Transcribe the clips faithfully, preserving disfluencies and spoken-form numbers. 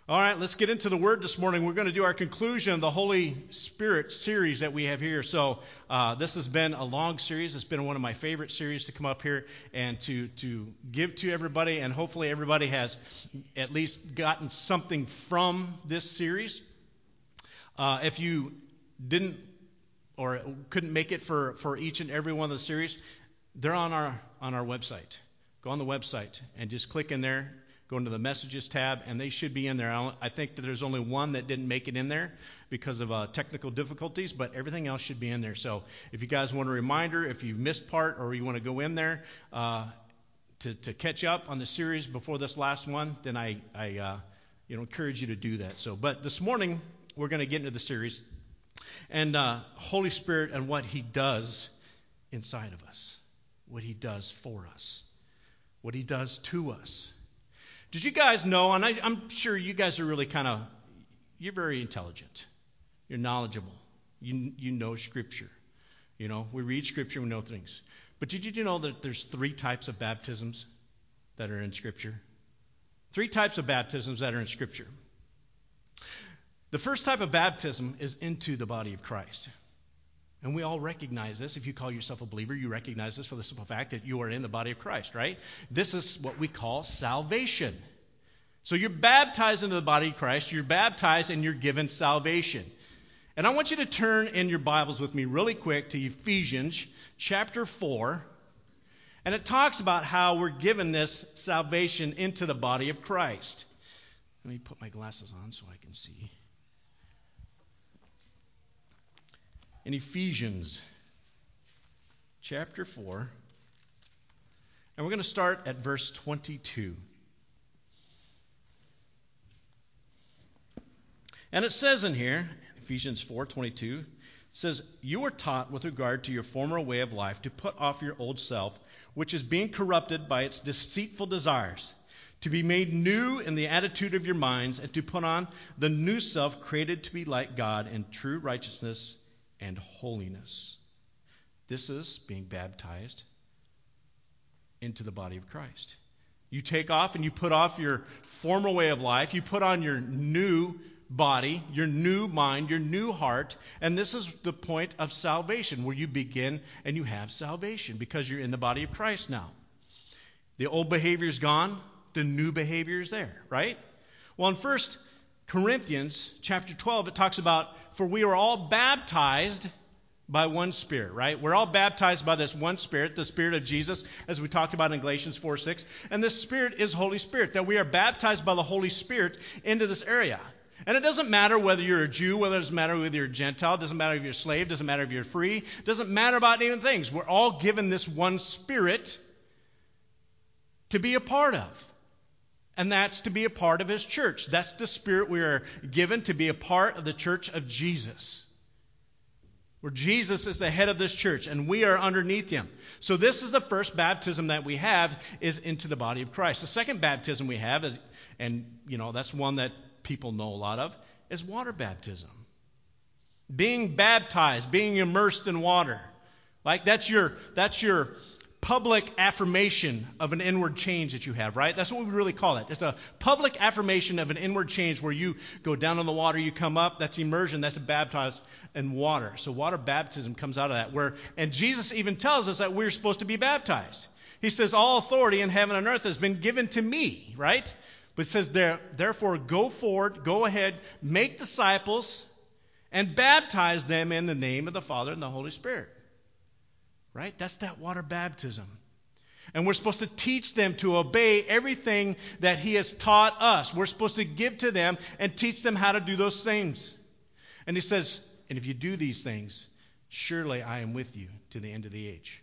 All right, let's get into the Word this morning. We're going to do our conclusion of the Holy Spirit series that we have here. So uh, this has been a long series. It's been one of my favorite series to come up here and to, to give to everybody. And hopefully everybody has at least gotten something from this series. Uh, if you didn't or couldn't make it for, for each and every one of the series, they're on our on our website. Go on the website and just click in there. Go into the Messages tab, and they should be in there. I think that there's only one that didn't make it in there because of uh, technical difficulties, but everything else should be in there. So if you guys want a reminder, if you've missed part or you want to go in there uh, to, to catch up on the series before this last one, then I, I uh, you know, encourage you to do that. So, but this morning, we're going to get into the series and uh, Holy Spirit and what He does inside of us, what He does for us, what He does to us. Did you guys know, and I, I'm sure you guys are really kind of, you're very intelligent. You're knowledgeable. You you know Scripture. You know, we read Scripture, we know things. But did you know that there's three types of baptisms that are in Scripture? Three types of baptisms that are in Scripture. The first type of baptism is into the body of Christ. And we all recognize this. If you call yourself a believer, you recognize this for the simple fact that you are in the body of Christ, right? This is what we call salvation. So you're baptized into the body of Christ. You're baptized and you're given salvation. And I want you to turn in your Bibles with me really quick to Ephesians chapter four. And it talks about how we're given this salvation into the body of Christ. Let me put my glasses on so I can see. In Ephesians chapter four, and we're going to start at verse twenty-two. And it says in here, Ephesians four twenty-two, it says, "You were taught with regard to your former way of life to put off your old self, which is being corrupted by its deceitful desires, to be made new in the attitude of your minds, and to put on the new self created to be like God in true righteousness and holiness." This is being baptized into the body of Christ. You take off and you put off your former way of life. You put on your new body, your new mind, your new heart. And this is the point of salvation, where you begin and you have salvation because you're in the body of Christ now. The old behavior is gone. The new behavior is there, right? Well, in First Corinthians chapter twelve, it talks about, "For we are all baptized by one Spirit," right? We're all baptized by this one Spirit, the Spirit of Jesus, as we talked about in Galatians four six. And this Spirit is Holy Spirit, that we are baptized by the Holy Spirit into this area. And it doesn't matter whether you're a Jew, whether it doesn't matter whether you're a Gentile, it doesn't matter if you're a slave, it doesn't matter if you're free, it doesn't matter about any things. We're all given this one Spirit to be a part of. And that's to be a part of His church. That's the Spirit we are given to be a part of the church of Jesus, where Jesus is the head of this church and we are underneath Him. So this is the first baptism that we have, is into the body of Christ. The second baptism we have, is, and you know that's one that people know a lot of, is water baptism. Being baptized, being immersed in water. Like that's your that's your public affirmation of an inward change that you have, right? That's what we really call it. It's a public affirmation of an inward change where you go down in the water, you come up. That's immersion. That's baptized in water. So water baptism comes out of that. Where and Jesus even tells us that we're supposed to be baptized. He says, "All authority in heaven and earth has been given to me," right? But it says there, "Therefore go forward, go ahead, make disciples, and baptize them in the name of the Father and the Holy Spirit." Right? That's that water baptism. And we're supposed to teach them to obey everything that He has taught us. We're supposed to give to them and teach them how to do those things. And He says, "And if you do these things, surely I am with you to the end of the age."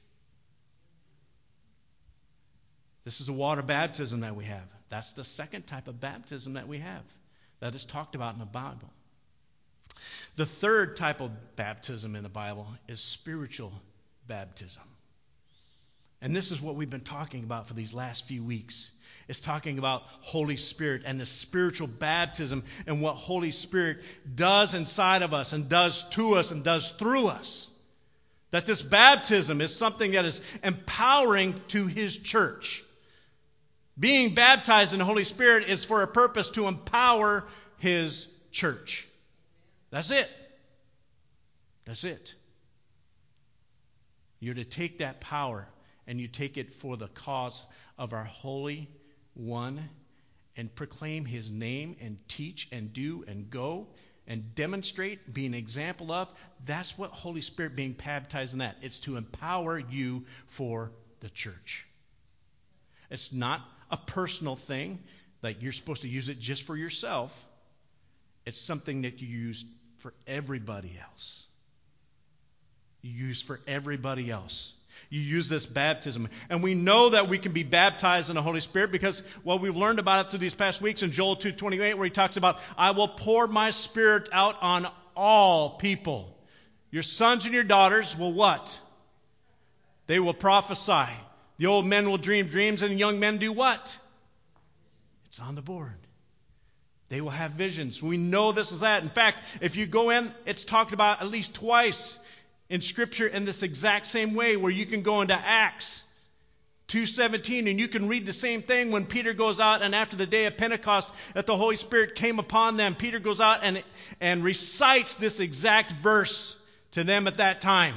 This is the water baptism that we have. That's the second type of baptism that we have, that is talked about in the Bible. The third type of baptism in the Bible is spiritual baptism. And this is what we've been talking about for these last few weeks. It's talking about Holy Spirit and the spiritual baptism and what Holy Spirit does inside of us and does to us and does through us. That this baptism is something that is empowering to His church. Being baptized in the Holy Spirit is for a purpose to empower His church. That's it. That's it. You're to take that power and you take it for the cause of our Holy One and proclaim His name and teach and do and go and demonstrate, be an example of. That's what Holy Spirit being baptized in that. It's to empower you for the church. It's not a personal thing, like you're supposed to use it just for yourself. It's something that you use for everybody else. You use for everybody else. You use this baptism. And we know that we can be baptized in the Holy Spirit because, well, we've learned about it through these past weeks in Joel two twenty-eight, where he talks about, I will pour my Spirit out on all people. Your sons and your daughters will what? They will prophesy. The old men will dream dreams, and the young men do what? It's on the board. They will have visions. We know this is that. In fact, if you go in, it's talked about at least twice in Scripture in this exact same way, where you can go into Acts two seventeen, and you can read the same thing when Peter goes out, and after the day of Pentecost, that the Holy Spirit came upon them. Peter goes out and, and recites this exact verse to them at that time.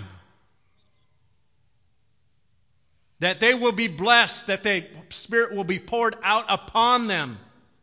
That they will be blessed, that the Spirit will be poured out upon them.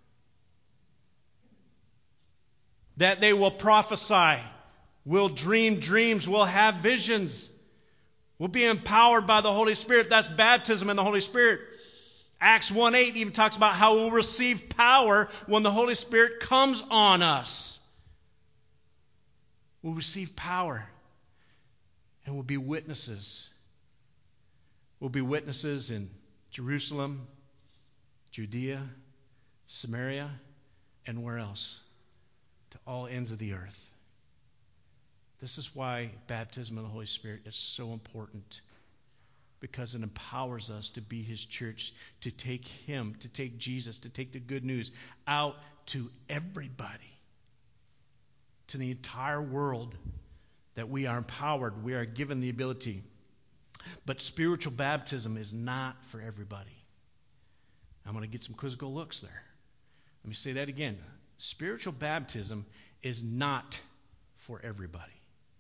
That they will prophesy, will dream dreams, will have visions, will be empowered by the Holy Spirit. That's baptism in the Holy Spirit. Acts one eight even talks about how we'll receive power when the Holy Spirit comes on us. We'll receive power and we'll be witnesses. We'll be witnesses in Jerusalem, Judea, Samaria, and where else? To all ends of the earth. This is why baptism in the Holy Spirit is so important. Because it empowers us to be His church, to take Him, to take Jesus, to take the good news out to everybody. To the entire world. That we are empowered, we are given the ability. But spiritual baptism is not for everybody. I'm going to get some quizzical looks there. Let me say that again. Spiritual baptism is not for everybody.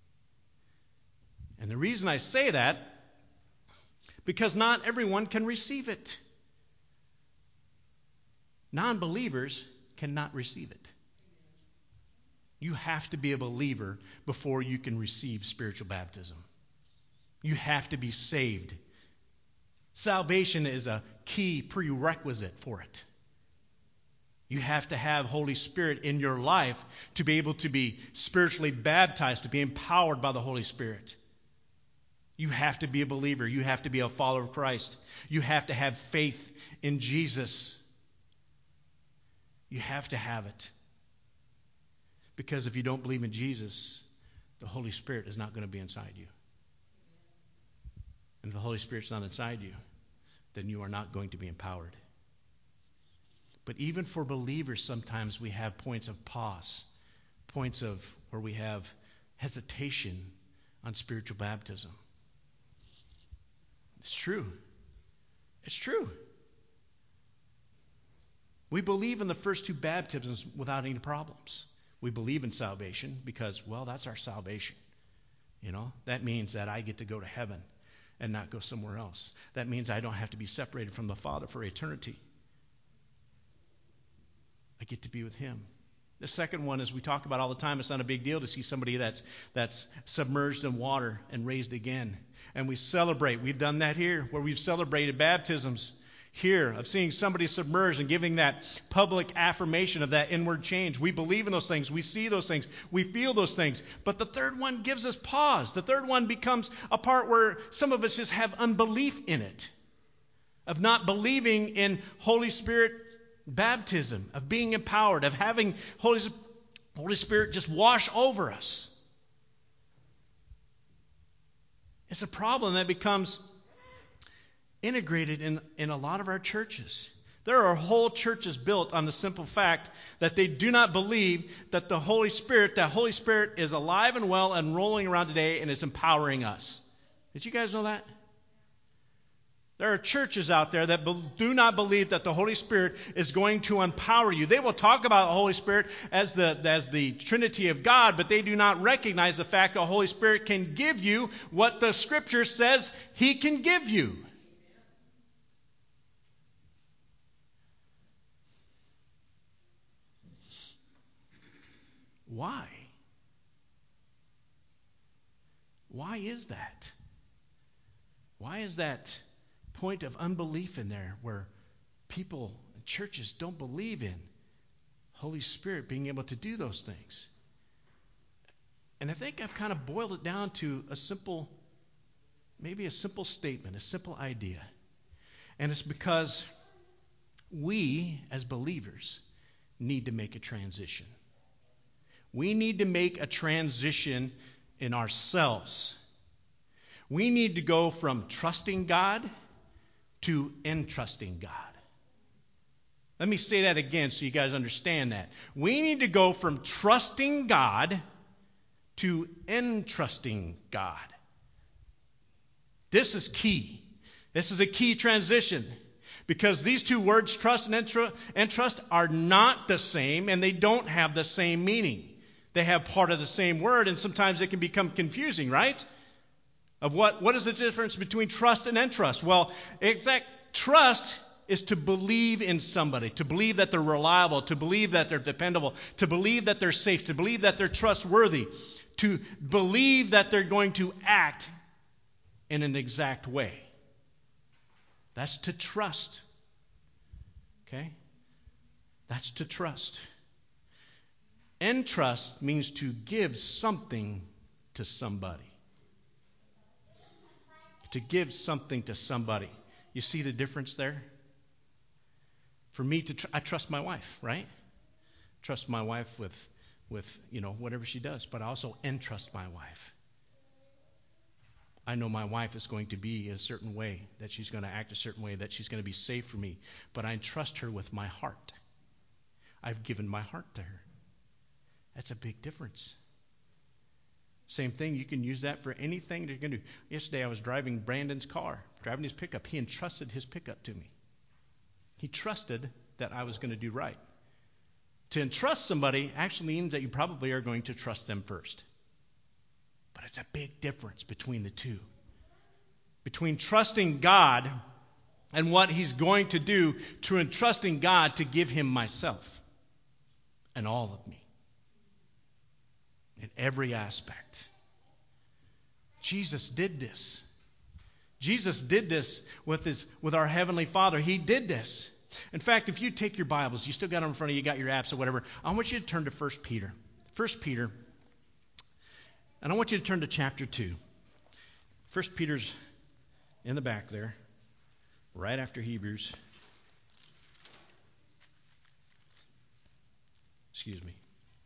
And the reason I say that, because not everyone can receive it. Non-believers cannot receive it. You have to be a believer before you can receive spiritual baptism. You have to be saved. Salvation is a key prerequisite for it. You have to have Holy Spirit in your life to be able to be spiritually baptized, to be empowered by the Holy Spirit. You have to be a believer. You have to be a follower of Christ. You have to have faith in Jesus. You have to have it. Because if you don't believe in Jesus, the Holy Spirit is not going to be inside you. And if the Holy Spirit's not inside you, then you are not going to be empowered. But even for believers, sometimes we have points of pause, points of where we have hesitation on spiritual baptism. It's true. It's true. We believe in the first two baptisms without any problems. We believe in salvation because, well, that's our salvation. You know, that means that I get to go to heaven and not go somewhere else. That means I don't have to be separated from the Father for eternity. I get to be with Him. The second one, as we talk about all the time, it's not a big deal to see somebody that's that's submerged in water and raised again. And we celebrate. We've done that here, where we've celebrated baptisms here of seeing somebody submerged and giving that public affirmation of that inward change. We believe in those things. We see those things. We feel those things. But the third one gives us pause. The third one becomes a part where some of us just have unbelief in it, of not believing in Holy Spirit baptism, of being empowered, of having Holy, Holy Spirit just wash over us. It's a problem that becomes integrated in, in a lot of our churches. There are whole churches built on the simple fact that they do not believe that the Holy Spirit, that Holy Spirit is alive and well and rolling around today and is empowering us. Did you guys know that? There are churches out there that be- do not believe that the Holy Spirit is going to empower you. They will talk about the Holy Spirit as the, as the Trinity of God, but they do not recognize the fact that the Holy Spirit can give you what the Scripture says He can give you. Why? Why is that? Why is that point of unbelief in there where people and churches don't believe in Holy Spirit being able to do those things? And I think I've kind of boiled it down to a simple, maybe a simple statement, a simple idea. And it's because we, as believers, need to make a transition. We need to make a transition in ourselves. We need to go from trusting God to entrusting God. Let me say that again so you guys understand that. We need to go from trusting God to entrusting God. This is key. This is a key transition because these two words, trust and entrust, are not the same and they don't have the same meaning. They have part of the same word, and sometimes it can become confusing, right? Of what, what is the difference between trust and entrust? Well, exact trust is to believe in somebody, to believe that they're reliable, to believe that they're dependable, to believe that they're safe, to believe that they're trustworthy, to believe that they're going to act in an exact way. That's to trust. Okay? That's to trust. Entrust means to give something to somebody. To give something to somebody. You see the difference there? For me, to tr- I trust my wife, right? Trust my wife with, with you know, whatever she does, but I also entrust my wife. I know my wife is going to be a certain way, that she's going to act a certain way, that she's going to be safe for me, but I entrust her with my heart. I've given my heart to her. That's a big difference. Same thing, you can use that for anything you're going to do. Yesterday I was driving Brandon's car, driving his pickup. He entrusted his pickup to me. He trusted that I was going to do right. To entrust somebody actually means that you probably are going to trust them first. But it's a big difference between the two. Between trusting God and what He's going to do, to entrusting God to give Him myself and all of me. In every aspect. Jesus did this. Jesus did this with his with our Heavenly Father. He did this. In fact, if you take your Bibles, you still got them in front of you, you got your apps or whatever, I want you to turn to First Peter. First Peter. And I want you to turn to chapter two. First Peter's in the back there, right after Hebrews. Excuse me.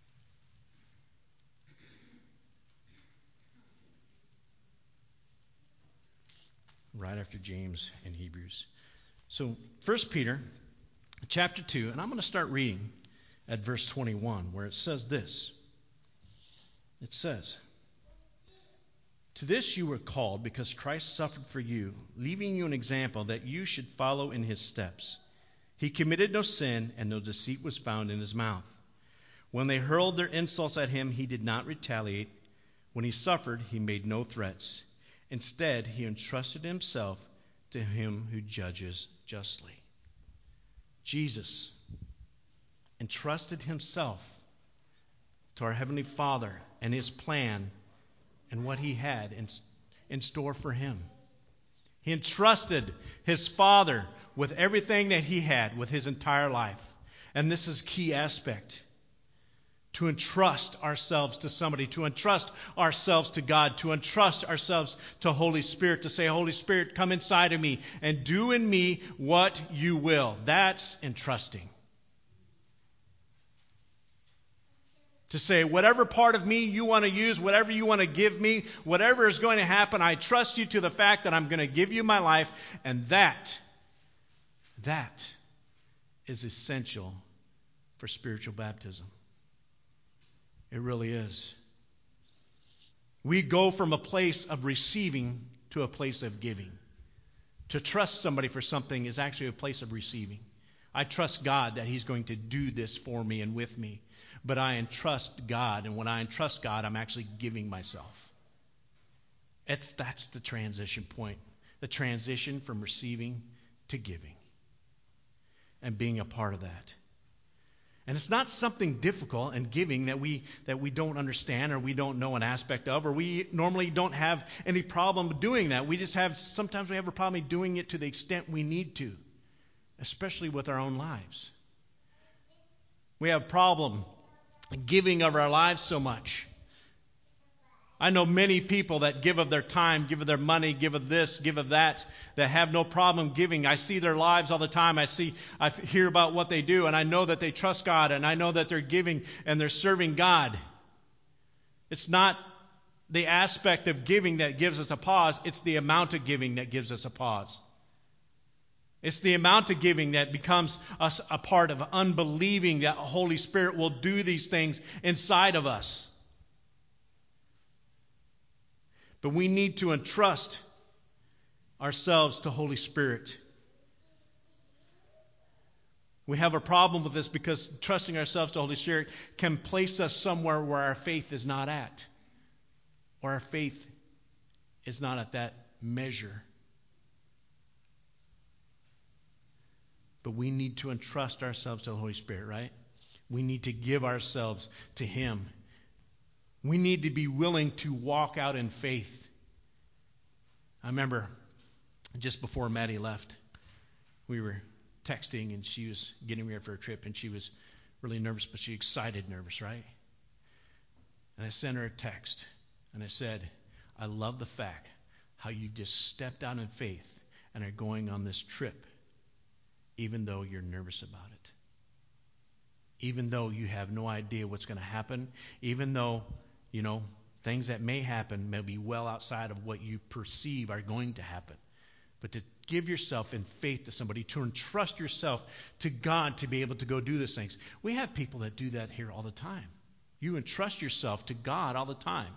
Right after James and Hebrews. So, First Peter, chapter two, and I'm going to start reading at verse twenty-one, where it says this. It says, "To this you were called, because Christ suffered for you, leaving you an example that you should follow in His steps. He committed no sin, and no deceit was found in His mouth. When they hurled their insults at Him, He did not retaliate. When He suffered, He made no threats. Instead, He entrusted Himself to Him who judges justly." Jesus entrusted Himself to our Heavenly Father and His plan and what He had in, in store for Him. He entrusted His Father with everything that He had, with His entire life. And this is a key aspect. To entrust ourselves to somebody, to entrust ourselves to God, to entrust ourselves to Holy Spirit, to say, Holy Spirit, come inside of me and do in me what you will. That's entrusting. To say, whatever part of me you want to use, whatever you want to give me, whatever is going to happen, I trust you to the fact that I'm going to give you my life, and that, that is essential for spiritual baptism. It really is. We go from a place of receiving to a place of giving. To trust somebody for something is actually a place of receiving. I trust God that He's going to do this for me and with me. But I entrust God, and when I entrust God, I'm actually giving myself. It's, that's the transition point. The transition from receiving to giving. And being a part of that. And it's not something difficult in giving that we that we don't understand or we don't know an aspect of, or we normally don't have any problem doing that. We just have, sometimes we have a problem doing it to the extent we need to, especially with our own lives. We have a problem giving of our lives so much. I know many people that give of their time, give of their money, give of this, give of that, that have no problem giving. I see their lives all the time. I see, I hear about what they do, and I know that they trust God, and I know that they're giving and they're serving God. It's not the aspect of giving that gives us a pause. It's the amount of giving that gives us a pause. It's the amount of giving that becomes us a part of unbelieving that the Holy Spirit will do these things inside of us. But we need to entrust ourselves to Holy Spirit. We have a problem with this because trusting ourselves to Holy Spirit can place us somewhere where our faith is not at. Or our faith is not at that measure. But we need to entrust ourselves to the Holy Spirit, right? We need to give ourselves to Him. We need to be willing to walk out in faith. I remember just before Maddie left, we were texting and she was getting ready for a trip and she was really nervous, but she excited nervous, right? And I sent her a text and I said, I love the fact how you just stepped out in faith and are going on this trip, even though you're nervous about it. Even though you have no idea what's going to happen, even though, you know, things that may happen may be well outside of what you perceive are going to happen. But to give yourself in faith to somebody, to entrust yourself to God to be able to go do these things. We have people that do that here all the time. You entrust yourself to God all the time.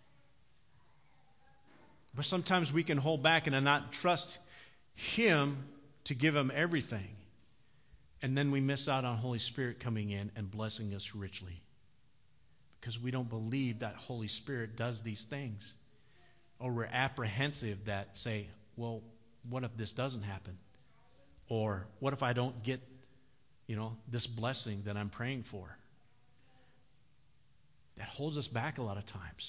But sometimes we can hold back and not trust Him to give Him everything. And then we miss out on Holy Spirit coming in and blessing us richly. Because we don't believe that Holy Spirit does these things. Or we're apprehensive that say, well, what if this doesn't happen? Or what if I don't get, you know, this blessing that I'm praying for? That holds us back a lot of times.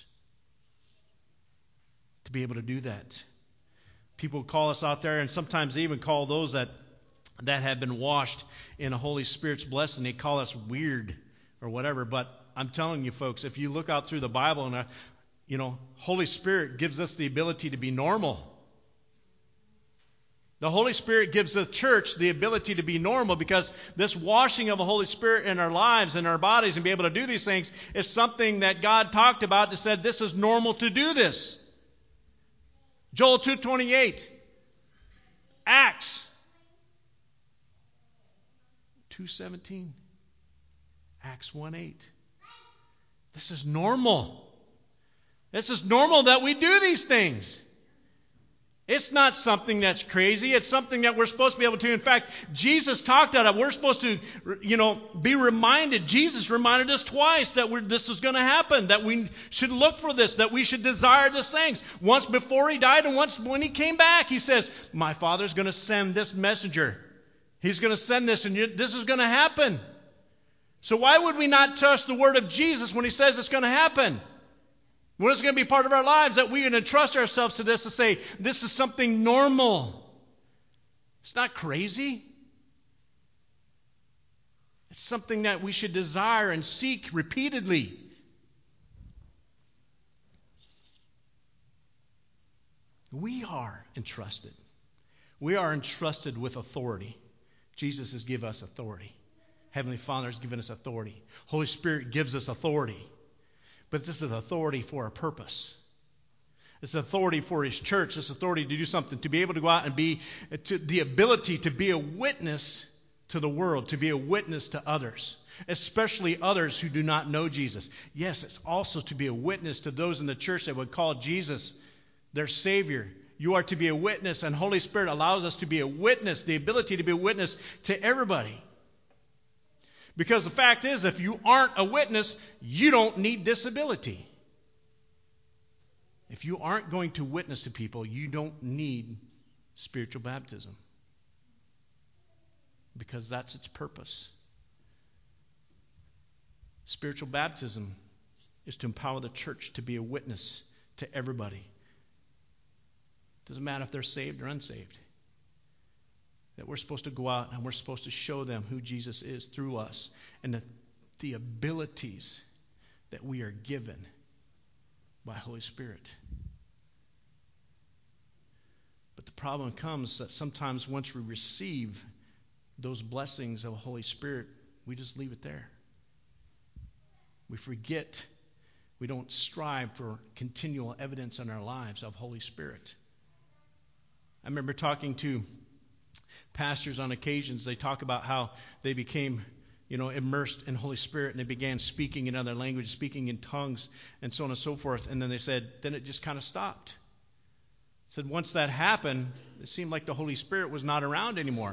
To be able to do that. People call us out there and sometimes they even call those that that have been washed in a Holy Spirit's blessing. They call us weird or whatever, but I'm telling you folks, if you look out through the Bible, and uh, you know, Holy Spirit gives us the ability to be normal. The Holy Spirit gives the church the ability to be normal because this washing of the Holy Spirit in our lives and our bodies and be able to do these things is something that God talked about that said this is normal to do this. Joel two twenty-eight, Acts two seventeen, Acts one eight. This is normal. This is normal that we do these things. It's not something that's crazy. It's something that we're supposed to be able to. In fact, Jesus talked about it. We're supposed to, you know, be reminded. Jesus reminded us twice that we're, this is going to happen, that we should look for this, that we should desire these things. Once before He died and once when He came back, He says, my Father's going to send this messenger. He's going to send this and you, this is going to happen. So why would we not trust the word of Jesus when He says it's going to happen? When it's going to be part of our lives, that we can entrust ourselves to this to say, this is something normal. It's not crazy. It's something that we should desire and seek repeatedly. We are entrusted. We are entrusted with authority. Jesus has given us authority. Heavenly Father has given us authority. Holy Spirit gives us authority. But this is authority for a purpose. It's authority for His church. It's authority to do something, to be able to go out and be, to, the ability to be a witness to the world, to be a witness to others, especially others who do not know Jesus. Yes, it's also to be a witness to those in the church that would call Jesus their Savior You are to be a witness, and Holy Spirit allows us to be a witness, the ability to be a witness to everybody. Because the fact is, if you aren't a witness, you don't need disability. If you aren't going to witness to people, you don't need spiritual baptism. Because that's its purpose. Spiritual baptism is to empower the church to be a witness to everybody. Doesn't matter if they're saved or unsaved. That we're supposed to go out and we're supposed to show them who Jesus is through us and the, the abilities that we are given by Holy Spirit. But the problem comes that sometimes once we receive those blessings of the Holy Spirit, we just leave it there. We forget. We don't strive for continual evidence in our lives of Holy Spirit. I remember talking to pastors on occasions. They talk about how they became, you know, immersed in Holy Spirit, and they began speaking in other languages, speaking in tongues, and so on and so forth. And then they said, then it just kind of stopped. Said once that happened, it seemed like the Holy Spirit was not around anymore.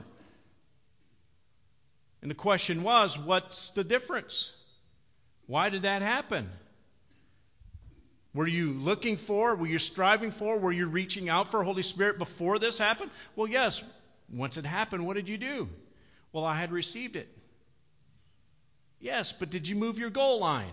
And the question was, what's the difference? Why did that happen? Were you looking for, were you striving for, were you reaching out for Holy Spirit before this happened? Well, yes. Once it happened, what did you do? Well, I had received it. Yes, but did you move your goal line?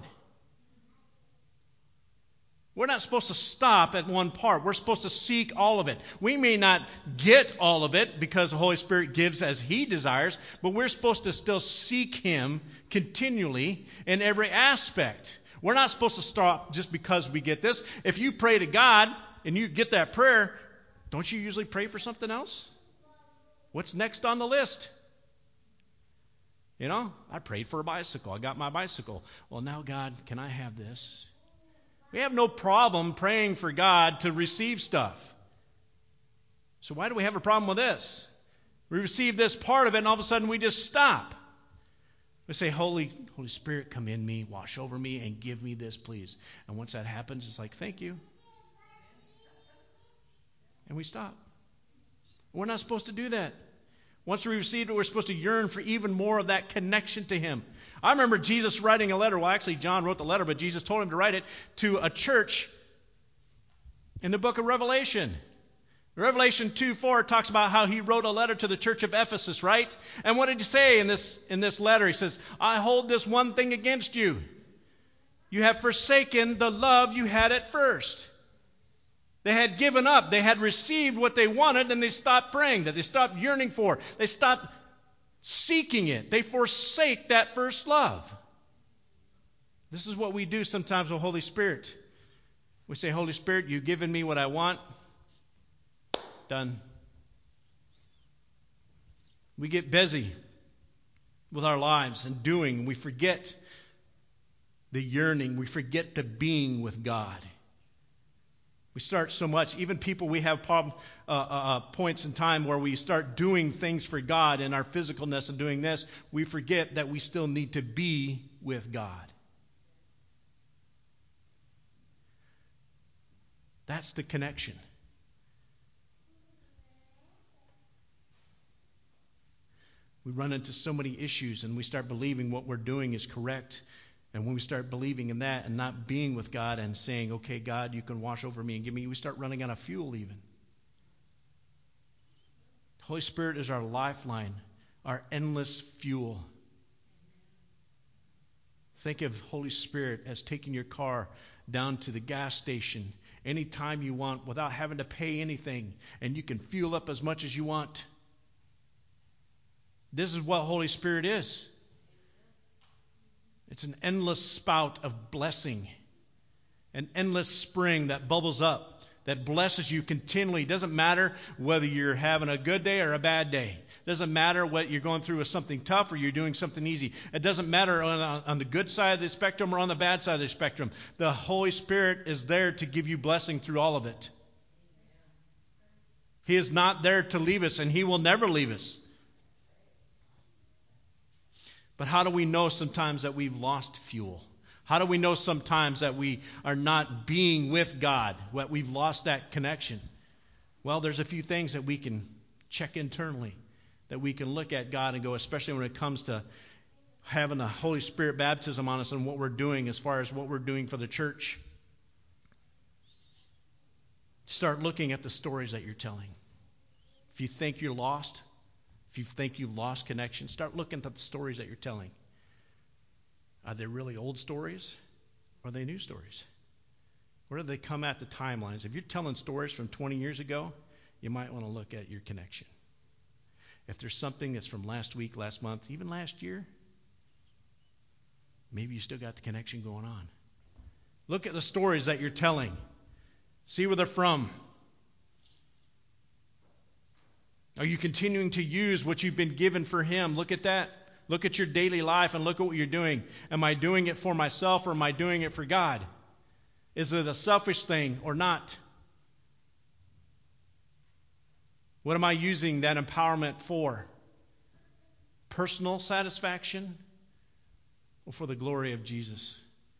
We're not supposed to stop at one part. We're supposed to seek all of it. We may not get all of it because the Holy Spirit gives as He desires, but we're supposed to still seek Him continually in every aspect. We're not supposed to stop just because we get this. If you pray to God and you get that prayer, don't you usually pray for something else? What's next on the list? You know, I prayed for a bicycle. I got my bicycle. Well, now, God, can I have this? We have no problem praying for God to receive stuff. So why do we have a problem with this? We receive this part of it, and all of a sudden we just stop. We say, Holy, Holy Spirit, come in me, wash over me, and give me this, please. And once that happens, it's like, thank you. And we stop. We're not supposed to do that. Once we receive it, we're supposed to yearn for even more of that connection to Him. I remember Jesus writing a letter. Well, actually, John wrote the letter, but Jesus told him to write it to a church in the book of Revelation. Revelation two four talks about how he wrote a letter to the church of Ephesus, right? And what did he say in this, in this letter? He says, I hold this one thing against you. You have forsaken the love you had at first. They had given up. They had received what they wanted, and they stopped praying, that they stopped yearning for. They stopped seeking it. They forsake that first love. This is what we do sometimes with Holy Spirit. We say, Holy Spirit, you've given me what I want. Done. We get busy with our lives and doing. We forget the yearning. We forget the being with God. We start so much, even people, we have problem, uh, uh, points in time where we start doing things for God in our physicalness and doing this. We forget that we still need to be with God. That's the connection. We run into so many issues and we start believing what we're doing is correct. And when we start believing in that and not being with God and saying, okay, God, you can wash over me and give me, we start running out of fuel even. The Holy Spirit is our lifeline, our endless fuel. Think of Holy Spirit as taking your car down to the gas station anytime you want without having to pay anything, and you can fuel up as much as you want. This is what Holy Spirit is. It's an endless spout of blessing, an endless spring that bubbles up, that blesses you continually. It doesn't matter whether you're having a good day or a bad day. It doesn't matter what you're going through with something tough or you're doing something easy. It doesn't matter on, on the good side of the spectrum or on the bad side of the spectrum. The Holy Spirit is there to give you blessing through all of it. He is not there to leave us, and He will never leave us. But how do we know sometimes that we've lost fuel? How do we know sometimes that we are not being with God, that we've lost that connection? Well, there's a few things that we can check internally, that we can look at God and go, especially when it comes to having the Holy Spirit baptism on us and what we're doing as far as what we're doing for the church. Start looking at the stories that you're telling. If you think you're lost, if you think you've lost connection, start looking at the stories that you're telling. Are they really old stories or are they new stories? Where do they come at the timelines? If you're telling stories from twenty years ago, you might want to look at your connection. If there's something that's from last week, last month, even last year, maybe you still got the connection going on. Look at the stories that you're telling. See where they're from. Are you continuing to use what you've been given for Him? Look at that. Look at your daily life and look at what you're doing. Am I doing it for myself or am I doing it for God? Is it a selfish thing or not? What am I using that empowerment for? Personal satisfaction or for the glory of Jesus?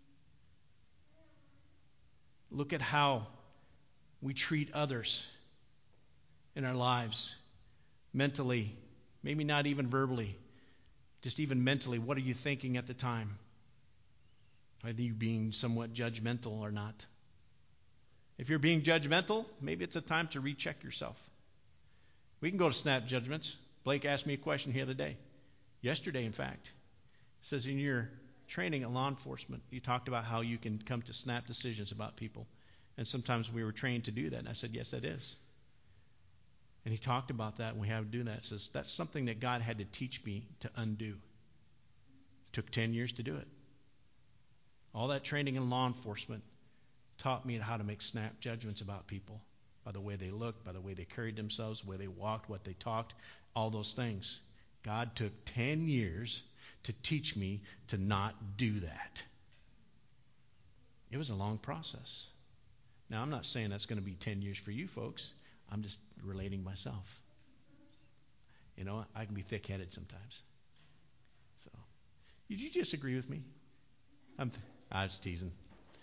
Look at how we treat others in our lives, mentally, maybe not even verbally, just even mentally. What are you thinking at the time? Are you being somewhat judgmental or not? If you're being judgmental, maybe it's a time to recheck yourself. We can go to snap judgments. Blake asked me a question the other day, yesterday in fact. He says, in your training at law enforcement, you talked about how you can come to snap decisions about people. And sometimes we were trained to do that. And I said, yes, that is. And he talked about that, and we have to do that. He says, that's something that God had to teach me to undo. It took ten years to do it. All that training in law enforcement taught me how to make snap judgments about people by the way they looked, by the way they carried themselves, the way they walked, what they talked, all those things. God took ten years to teach me to not do that. It was a long process. Now, I'm not saying that's going to be ten years for you folks. I'm just relating myself. You know, I can be thick-headed sometimes. So, did you disagree with me? I'm th- I was teasing.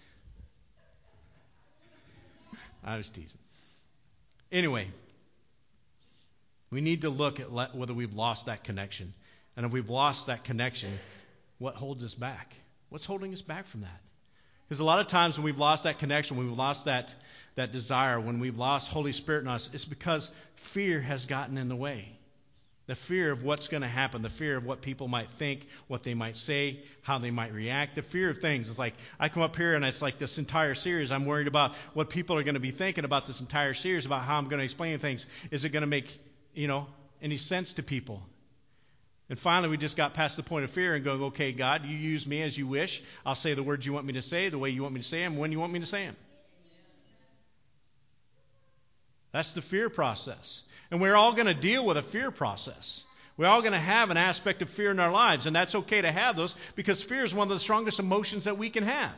I was teasing. Anyway, we need to look at le- whether we've lost that connection. And if we've lost that connection, what holds us back? What's holding us back from that? Because a lot of times when we've lost that connection, when we've lost that, that desire, when we've lost Holy Spirit in us, it's because fear has gotten in the way. The fear of what's going to happen, the fear of what people might think, what they might say, how they might react, the fear of things. It's like I come up here and it's like this entire series, I'm worried about what people are going to be thinking about this entire series, about how I'm going to explain things. Is it going to make, you know, any sense to people? And finally, we just got past the point of fear and go, okay, God, you use me as you wish. I'll say the words you want me to say, the way you want me to say them, when you want me to say them. That's the fear process. And we're all going to deal with a fear process. We're all going to have an aspect of fear in our lives, and that's okay to have those because fear is one of the strongest emotions that we can have.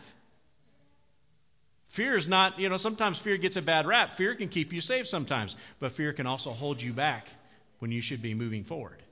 Fear is not, you know, sometimes fear gets a bad rap. Fear can keep you safe sometimes, but fear can also hold you back when you should be moving forward.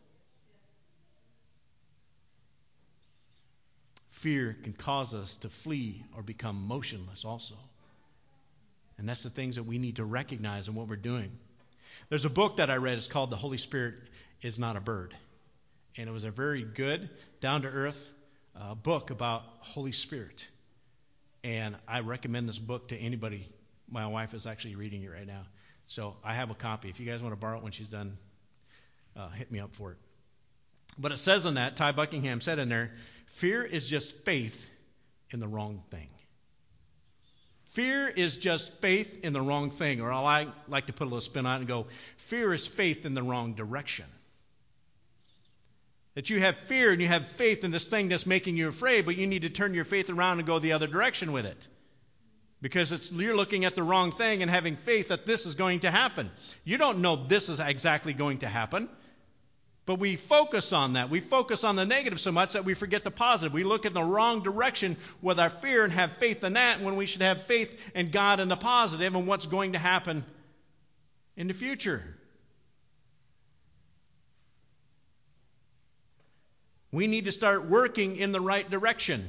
Fear can cause us to flee or become motionless also. And that's the things that we need to recognize in what we're doing. There's a book that I read. It's called The Holy Spirit is Not a Bird. And it was a very good, down-to-earth uh, book about Holy Spirit. And I recommend this book to anybody. My wife is actually reading it right now. So I have a copy. If you guys want to borrow it when she's done, uh, hit me up for it. But it says in that, Ty Buckingham said in there, fear is just faith in the wrong thing. Fear is just faith in the wrong thing. Or I like to put a little spin on it and go, fear is faith in the wrong direction. That you have fear and you have faith in this thing that's making you afraid, but you need to turn your faith around and go the other direction with it. Because it's, you're looking at the wrong thing and having faith that this is going to happen. You don't know this is exactly going to happen. But we focus on that. We focus on the negative so much that we forget the positive. We look in the wrong direction with our fear and have faith in that when we should have faith in God and the positive and what's going to happen in the future. We need to start working in the right direction.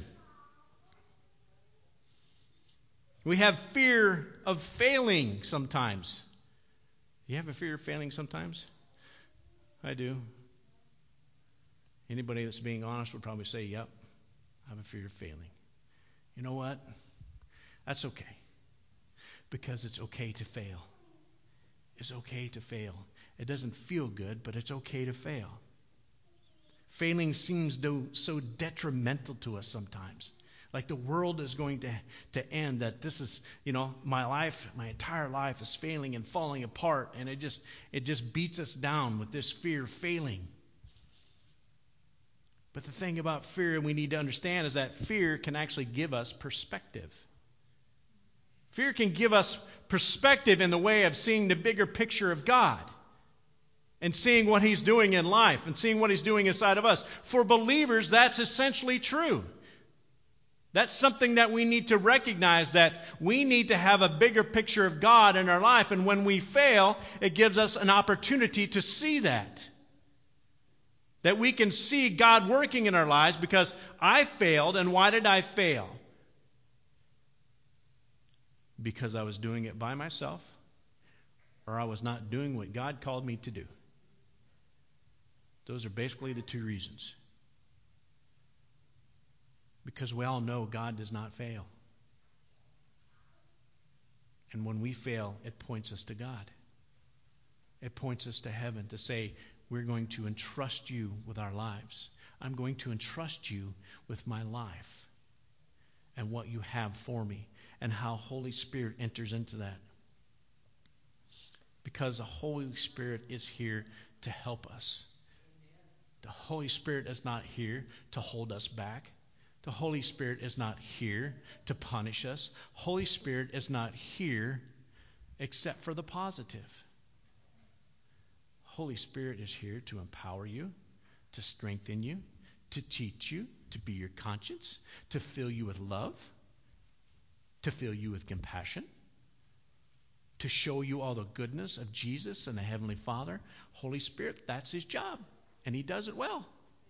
We have fear of failing sometimes. You have a fear of failing sometimes? I do. Anybody that's being honest would probably say, yep, I have a fear of failing. You know what? That's okay. Because it's okay to fail. It's okay to fail. It doesn't feel good, but it's okay to fail. Failing seems so detrimental to us sometimes. Like the world is going to, to end, that this is, you know, my life, my entire life is failing and falling apart. And it just, it just beats us down with this fear of failing. But the thing about fear we need to understand is that fear can actually give us perspective. Fear can give us perspective in the way of seeing the bigger picture of God and seeing what He's doing in life and seeing what He's doing inside of us. For believers, that's essentially true. That's something that we need to recognize, that we need to have a bigger picture of God in our life. And when we fail, it gives us an opportunity to see that. That we can see God working in our lives, because I failed, and why did I fail? Because I was doing it by myself, or I was not doing what God called me to do. Those are basically the two reasons. Because we all know God does not fail. And when we fail, it points us to God. It points us to heaven to say, we're going to entrust you with our lives. I'm going to entrust you with my life and what you have for me, and how Holy Spirit enters into that. Because the Holy Spirit is here to help us. The Holy Spirit is not here to hold us back. The Holy Spirit is not here to punish us. Holy Spirit is not here except for the positive. Holy Spirit is here to empower you, to strengthen you, to teach you, to be your conscience, to fill you with love, to fill you with compassion, to show you all the goodness of Jesus and the Heavenly Father. Holy Spirit, that's His job, and He does it well.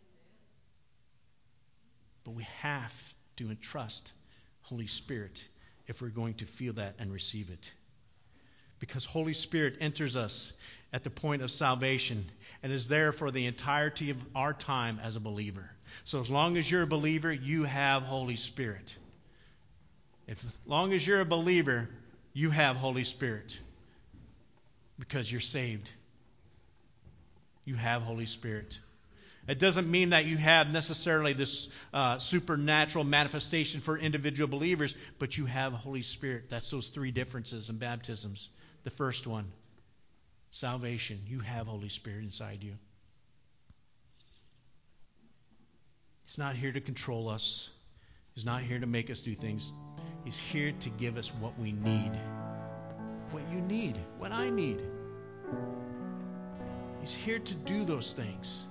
But we have to entrust Holy Spirit if we're going to feel that and receive it. Because Holy Spirit enters us at the point of salvation and is there for the entirety of our time as a believer. So as long as you're a believer, you have Holy Spirit. If, as long as you're a believer, you have Holy Spirit. Because you're saved. You have Holy Spirit. It doesn't mean that you have necessarily this uh, supernatural manifestation for individual believers, but you have Holy Spirit. That's those three differences in baptisms. The first one, salvation. You have Holy Spirit inside you. He's not here to control us. He's not here to make us do things. He's here to give us what we need. What you need. What I need. He's here to do those things.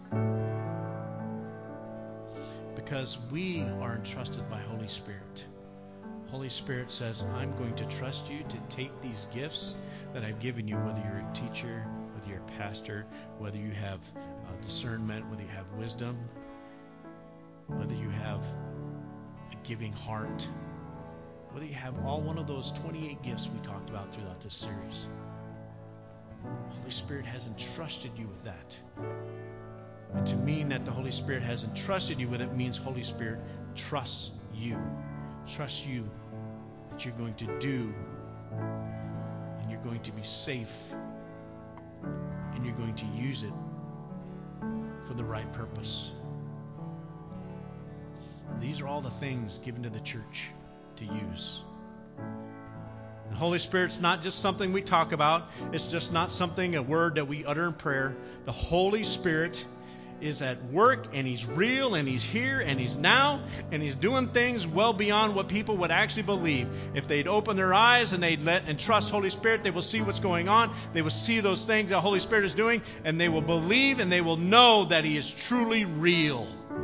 Because we are entrusted by Holy Spirit. Holy Spirit says, I'm going to trust you to take these gifts that I've given you, whether you're a teacher, whether you're a pastor, whether you have uh, discernment, whether you have wisdom, whether you have a giving heart, whether you have all one of those twenty-eight gifts we talked about throughout this series. Holy Spirit has entrusted you with that. And to mean that the Holy Spirit has entrusted you with it means Holy Spirit trusts you. Trusts you that you're going to do, and you're going to be safe, and you're going to use it for the right purpose. These are all the things given to the church to use. The Holy Spirit's not just something we talk about. It's just not something, a word that we utter in prayer. The Holy Spirit is at work, and He's real, and He's here, and He's now, and He's doing things well beyond what people would actually believe. If they'd open their eyes and they'd let and trust Holy Spirit, they will see what's going on. They will see those things that Holy Spirit is doing, and they will believe, and they will know that He is truly real.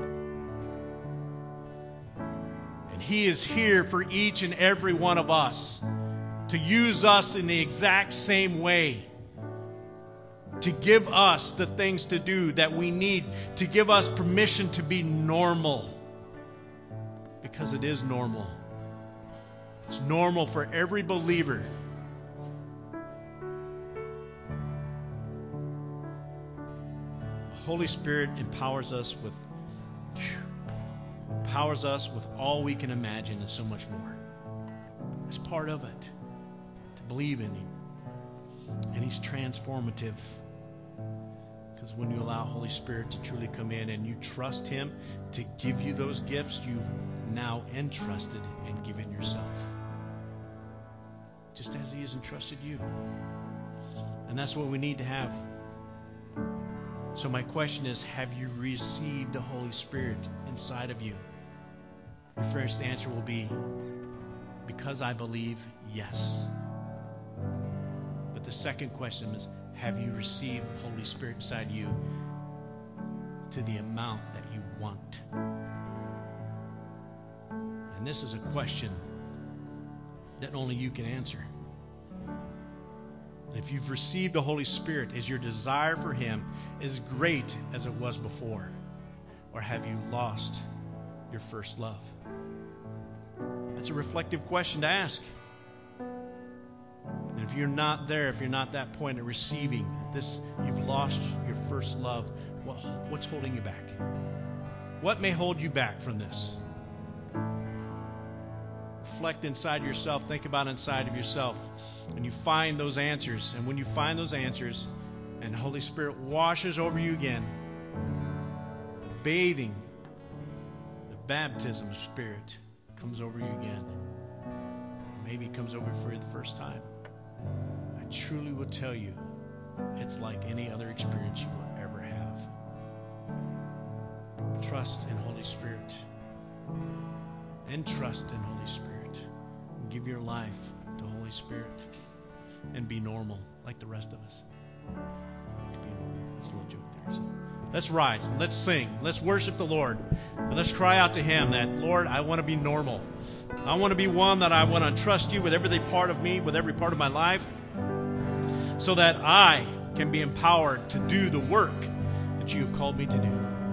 And He is here for each and every one of us to use us in the exact same way. To give us the things to do that we need, to give us permission to be normal. Because it is normal. It's normal for every believer Holy Spirit empowers us with empowers us with all we can imagine and so much more. It's part of it to believe in Him. And He's transformative. Because when you allow Holy Spirit to truly come in and you trust Him to give you those gifts, you've now entrusted and given yourself. Just as He has entrusted you. And that's what we need to have. So my question is, have you received the Holy Spirit inside of you? Your first answer will be, because I believe, yes. But the second question is, have you received the Holy Spirit inside you to the amount that you want? And this is a question that only you can answer. If you've received the Holy Spirit, is your desire for Him as great as it was before? Or have you lost your first love? That's a reflective question to ask. And if you're not there, if you're not that point of receiving this, you've lost your first love, what, what's holding you back? What may hold you back from this? Reflect inside yourself. Think about inside of yourself. And you find those answers. And when you find those answers and the Holy Spirit washes over you again, bathing, the baptism of Spirit comes over you again. Maybe it comes over for you the first time. I truly will tell you, it's like any other experience you will ever have. Trust in Holy Spirit. And trust in Holy Spirit. And give your life to Holy Spirit. And be normal like the rest of us. Be normal. That's a little joke there. So let's rise and let's sing. Let's worship the Lord. And let's cry out to Him that, Lord, I want to be normal. I want to be one that I want to trust You with every part of me, with every part of my life, so that I can be empowered to do the work that You have called me to do.